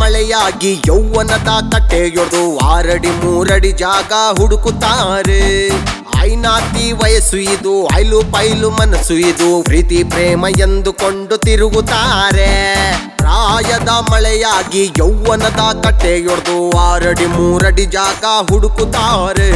ಮಳೆಯಾಗಿ ಯೌವನದ ಕಟ್ಟೆಯೊಡೆದು 6 ಅಡಿ 3 ಅಡಿ ಜಾಗ ಹುಡುಕುತ್ತಾರೆ. ಐನಾತಿ ವಯಸ್ಸು ಇದು, ಐಲು ಪೈಲು ಮನಸ್ಸು ಇದು, ಪ್ರೀತಿ ಪ್ರೇಮ ಎಂದುಕೊಂಡು ತಿರುಗುತ್ತಾರೆ. ಪ್ರಾಯದ ಮಳೆಯಾಗಿ ಯೌವನದ ಕಟ್ಟೆಯೊಡೆದು 6 ಅಡಿ 3 ಅಡಿ ಜಾಗ ಹುಡುಕುತ್ತಾರೆ.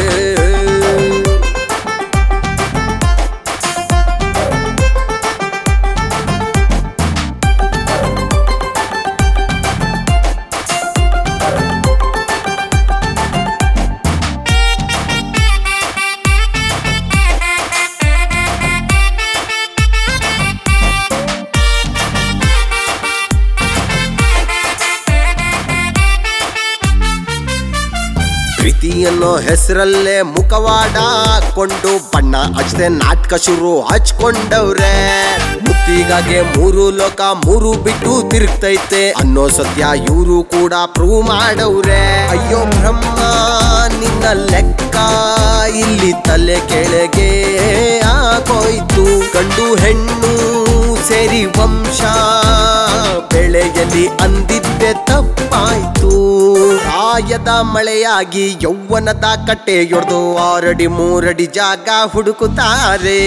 ಪ್ರೀತಿ ಅನ್ನೋ ಹೆಸರಲ್ಲೇ ಮುಖವಾಡ ಹಾಕೊಂಡು ಬಣ್ಣ ಹಚ್ಚದೆ ನಾಟಕ ಶುರು ಹಚ್ಕೊಂಡವ್ರೆ. ಮುತ್ತಿಗಾಗಿ 3 ಲೋಕ 3 ಬಿಟ್ಟು ತಿರುಗ್ತೈತೆ ಅನ್ನೋ ಸತ್ಯ ಇವರು ಕೂಡ ಪ್ರೂವ್ ಮಾಡವ್ರೆ. ಅಯ್ಯೋ ಬ್ರಹ್ಮ ನಿನ್ನ ಲೆಕ್ಕ ಇಲ್ಲಿ ತಲೆ ಕೆಳಗೆ ಆಗೋಯ್ತು. ಗಂಡು ಹೆಣ್ಣು ಸೇರಿ ವಂಶ ಬೆಳೆಯಲಿ ಅಂದಿದ್ದೆ ತಪ್ಪಾಯ್ತು. ಪ್ರಾಯದ ಮಳೆಯಾಗಿ ಯೌವನದ ಕಟ್ಟೆಯೊಡೆದು 6 ಅಡಿ 3 ಅಡಿ ಜಾಗ ಹುಡುಕುತ್ತಾರೆ.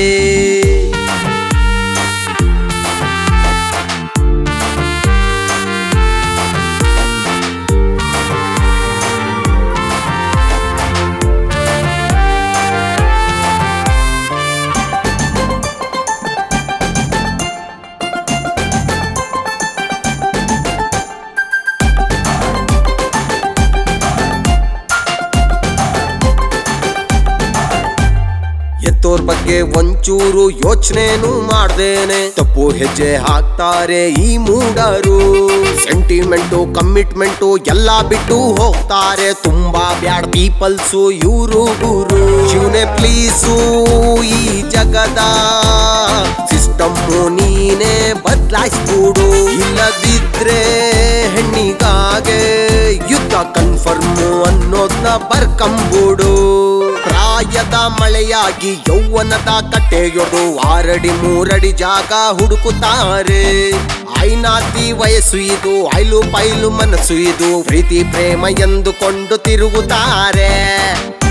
ಎತ್ತೋರ್ ಬಗ್ಗೆ ಒಂಚೂರು ಯೋಚನೆನೂ ಮಾಡ್ದೇನೆ ತಪ್ಪು ಹೆಜ್ಜೆ ಹಾಕ್ತಾರೆ ಈ ಮೂಡರು. ಸೆಂಟಿಮೆಂಟು ಕಮಿಟ್ಮೆಂಟು ಎಲ್ಲ ಬಿಟ್ಟು ಹೋಗ್ತಾರೆ. ತುಂಬಾ ಬ್ಯಾಡ್ ಪೀಪಲ್ಸು ಇವರು ಗುರು. ಶಿವನೇ ಪ್ಲೀಸು ಈ ಜಗದ ಸಿಸ್ಟಮ್ಮು ನೀನೇ ಬದಲಾಯಿಸ್ಬಿಡು. ಇಲ್ಲದಿದ್ರೆ ಹೆಣ್ಣಿಗಾಗೆ ಯುದ್ಧ ಕನ್ಫರ್ಮು ಅನ್ನೋದ್ನ ಬರ್ಕಂಬುಡು. ಪ್ರಾಯದ ಮಳೆಯಾಗಿ ಯೌವನದ ಕಟ್ಟೆಯೊಡೆದು 6 ಅಡಿ 3 ಅಡಿ ಜಾಗ ಹುಡುಕುತ್ತಾರೆ. ಐನಾತಿ ವಯಸ್ಸು ಇದು, ಐಲು ಪೈಲು ಮನಸ್ಸು ಇದು, ಪ್ರೀತಿ ಪ್ರೇಮ ಎಂದುಕೊಂಡು ತಿರುಗುತ್ತಾರೆ.